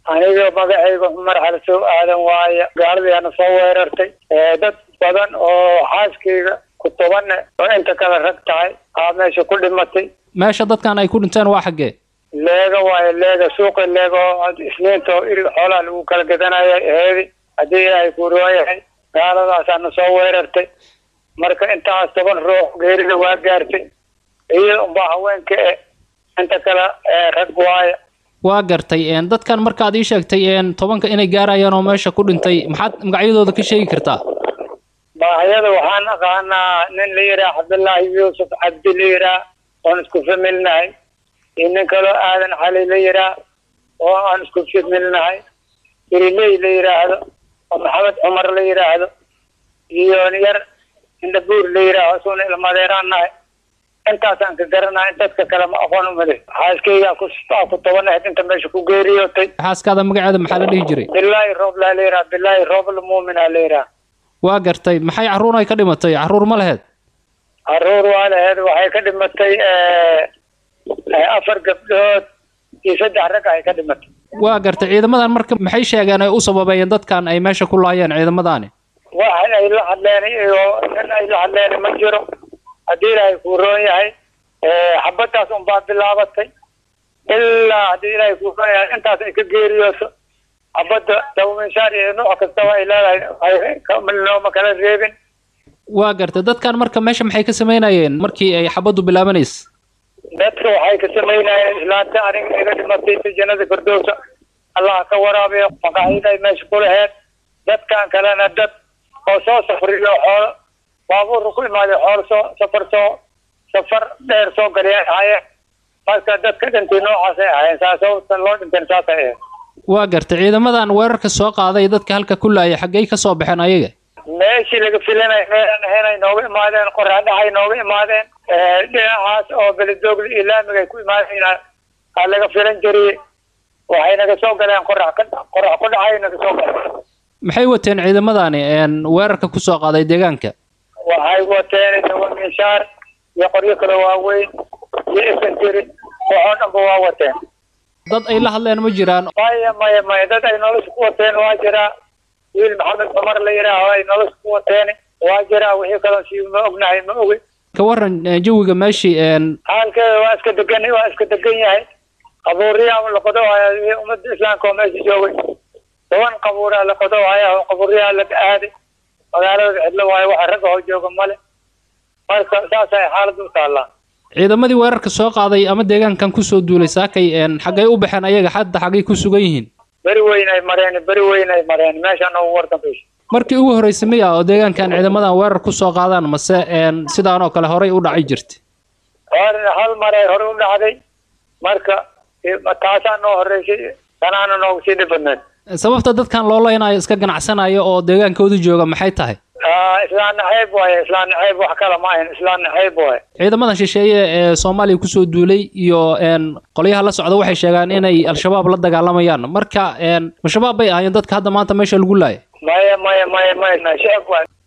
aniga magacayga Cumar Xalso aadan waaye gaaladii soo weerartay dad badan oo xaaskeyga ku toban oo inta kala rag tahay meesha ku dhimatay meesha dadkan ay ku dhinteen waa xagee leega waaye leega suuqa leega isniinta iri xoolaha lagu kala gadanayo heedi hadii ay ku rooyahay gaaladaasana soo weerartay marka intaas toban ruux geerida waa gaartay iyo haweenka inta kala rag waaye waa gartay dadkan marka aad ii sheegtay tobanka inay gaarayaan oo meesha ku dhintay maxaad magacyadooda ka sheegi kartaa baahiyada waxaan aqaanaa nin la yiraahdo Cabdullaahi Yuusuf Cabdi la yiraahdo oo isku familnahay nin kale aadan Cali la yiraahdo oo aan isku familnahay irilay la yiraahdo oo Maxamed Cumar la yiraahdo iyo yar inda buur la yiraahdo soo ilmadeeranahay intaasaan ka garanaa dadka kale ma aqoon u malay xaaskeyga ku tobanay inta meesha ku geeriyootay xaaskaada magaceeda maxaa la dhihi jiray Billahi Roob la leeyahay Billahi Roob Muumin la leeyahay waa gartay maxay caruur ay ka dhimatay caruur ma lahayd caruur waa lahayd waxay ka dhimatay afar gabdhood iyo saddex rag ay ka dhimatay waa gartay ciidamadan marka maxay sheegeen ay u sababayeen dadkan ay meesha ku laayeen ciidamadaani waxa ay la hadleen iyo ay la hadleen ma jiro hadii ay ku roon yahay xabadaas baa bilaabatay ilaa hadii ay ku roon yahay intaas ay ka geeriyooto xabada dawmishaar iyo nooc kasta ay leedahay ay ma kala reebin waa gartay dadkan marka meesha maxay ka sameynayeen markii ay xabadu bilaabanayso dadka waxay ka sameynayeen islaanta aniga iga dhimatay jannada firdawsa Allah ka waraabiyo maqaayada meesha ku lahayd dadkan kalena dad oo soo safriyo xoolo baabuur ku imaaday xoolo safar dheer soo galay marka dadka dhintay noocaas ay ahayn saasoo loo dhintay saasay waa gartay ciidamadan weerarka soo qaaday dadka halka ku laayay xagee ka soo baxeen ayaga meeshii laga filanay meelan ahayn nooga imaadeen qorax dhaxay nooga imaadeen dhinacaas oo beledoogle ilaamiga ku imaadeen laga filan jiray waxay naga soo galeen qorax ku dhacay naga soo galeen maxay wateen ciidamadani weerarka ku soo qaaday deegaanka waxay wateen dawamishaar iyo qoryo kale waaweyn iyo infantry oo dhanba waa wateen dad ay la hadleen ma jiraan maya dad ay nolosha ku wateen waa jira wiil Maxamed Cumar la yiraahdo ay nolosha ku wateen waa jira wixii kale si ma ognahay ma ogi ka waran jawiga meeshii halka waa iska degan yahay qabuuriya la qodo ay umada islaamka oo meesha joogay toban qabuura la qodo ay qabuuriya la aaday magaalada cidla waayo waxa rag oo jooga male marka saas ay xaaladu taala ciidamadii weerarka soo qaaday ama deegaankan ku soo duulay saakay xagay u baxeen ayaga xadda xagay ku sugan yihiin bari weyn ay mareen meeshan oo wardanbay markii ugu horeysay miya oo deegaankan ciidamadan weerar ku soo qaadaan mase sidaan oo kale horay u dhacay jirtay hal mar ay hore u dhacday marka taasaan oo horeysay tanaan oo sii dhibadneed sababta dadkan loo leenayo iska ganacsanayo oo deegaankooda jooga maxay tahay islaan naxayb wax kala ma ahayn islaan naxayb waaye ciidamadan shisheeye ee Soomaaliya ku soo duulay iyo qoliyaha la socda waxay sheegaan inay al-shabaab la dagaalamayaan marka ma shabaab bay ahaayeen dadka hadda maanta meesha lagu laayay maya shacab